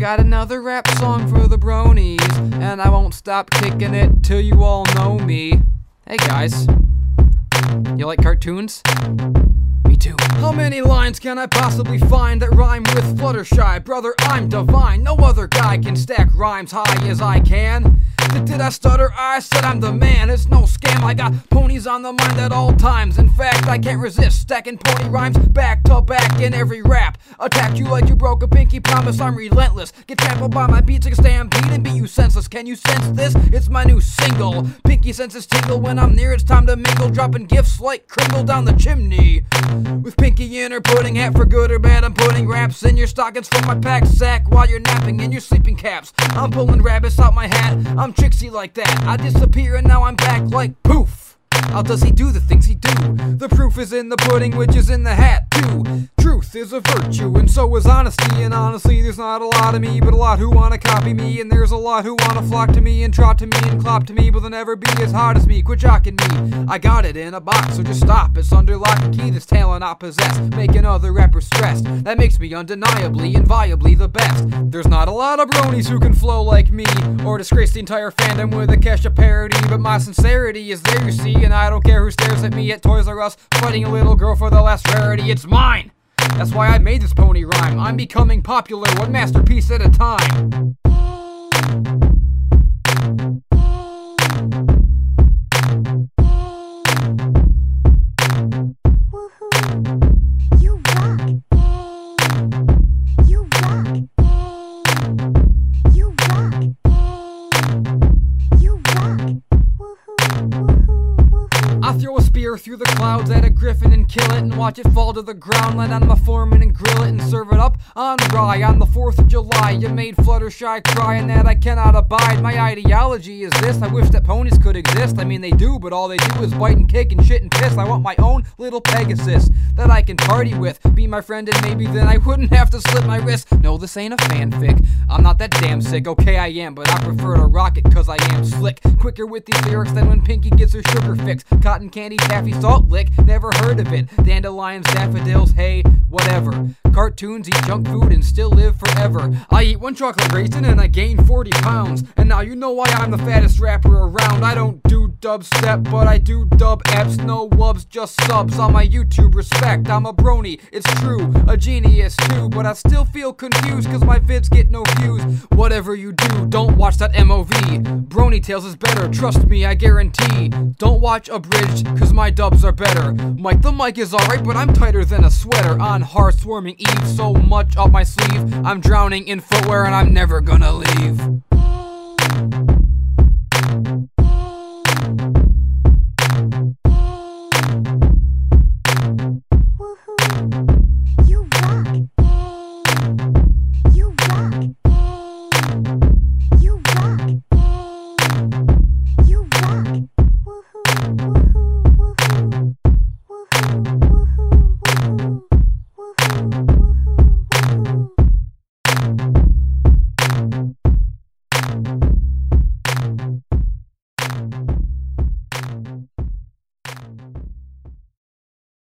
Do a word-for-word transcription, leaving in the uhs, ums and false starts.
got another rap song for the bronies, and I won't stop kicking it till you all know me. Hey guys, you like cartoons? Me too. How many lines can I possibly find that rhyme with Fluttershy? Brother, I'm divine. No other guy can stack rhymes high as I can. Did I stutter? I said I'm the man. It's no scam. I got ponies on the mind at all times. In fact, I can't resist stacking pony rhymes back to back in every rap. Attack you like you broke a pinky promise. I'm relentless. Get trampled by my beats like a stampede and beat you senseless. Can you sense this? It's my new single. Pinky senses tingle when I'm near. It's time to mingle. Dropping gifts like Kringle down the chimney. With Pinky in her pudding hat, for good or bad, I'm putting raps in your stockings from my pack sack while you're napping in your sleeping caps. I'm pulling rabbits out my hat. I'm tricksy like that. I disappear and now I'm back like poof. How does he do the things he do? The proof is in the pudding, which is in the hat too. Truth is a virtue, and so is honesty. And honestly, there's not a lot of me, but a lot who wanna copy me. And there's a lot who wanna flock to me and trot to me and clop to me, but they'll never be as hot as me. Quit jocking me. I got it in a box, so just stop. It's under lock and key, this talent I possess, making other rappers stressed. That makes me undeniably, inviolably the best. There's not a lot of bronies who can flow like me, or disgrace the entire fandom with a Kesha parody. But my sincerity is there, you see, and I don't care who stares at me at Toys R Us fighting a little girl for the last rarity. It's mine! That's why I made this pony rhyme. I'm becoming popular, one masterpiece at a time. You rock. You rock. You rock. You rock. Woohoo, woohoo, woohoo. I throw a spear through the clouds at a griffin and kill it, and watch it fall to the ground, land on my foreman and grill it and serve it up on rye. On the fourth of July, you made Fluttershy cry, and that I cannot abide. My ideology is this: I wish that ponies could exist. I mean they do, but all they do is bite and kick and shit and piss. I want my own little Pegasus that I can party with, be my friend, and maybe then I wouldn't have to slit my wrist. No, this ain't a fanfic. I'm not that damn sick. Okay, I am, but I prefer to rock it cause I am slick. Quicker with these lyrics than when Pinky gets her sugar fix. Cotton candy, taffy, salt lick, never heard of it. Dandelions, daffodils, hey, whatever. Cartoons eat junk food and still live forever. I eat one chocolate raisin and I gain forty pounds. And now you know why I'm the fattest rapper around. I don't do dubstep, but I do dub apps. No wubs, just subs on my YouTube. Respect, I'm a brony, it's true. A genius too, but I still feel confused cause my vids get no views. Whatever you do, don't watch that M O V. Brony Tales is better, trust me, I guarantee. Don't watch Abridged cause my dubs are better. Mike the mic is alright, but I'm tighter than a sweater on hearth swarming eve. So much up my sleeve, I'm drowning in footwear and I'm never gonna leave. Woohoo. You rock. You rock. You rock. You rock. Woohoo, woohoo, woohoo. Woohoo, woohoo, woohoo. Woohoo.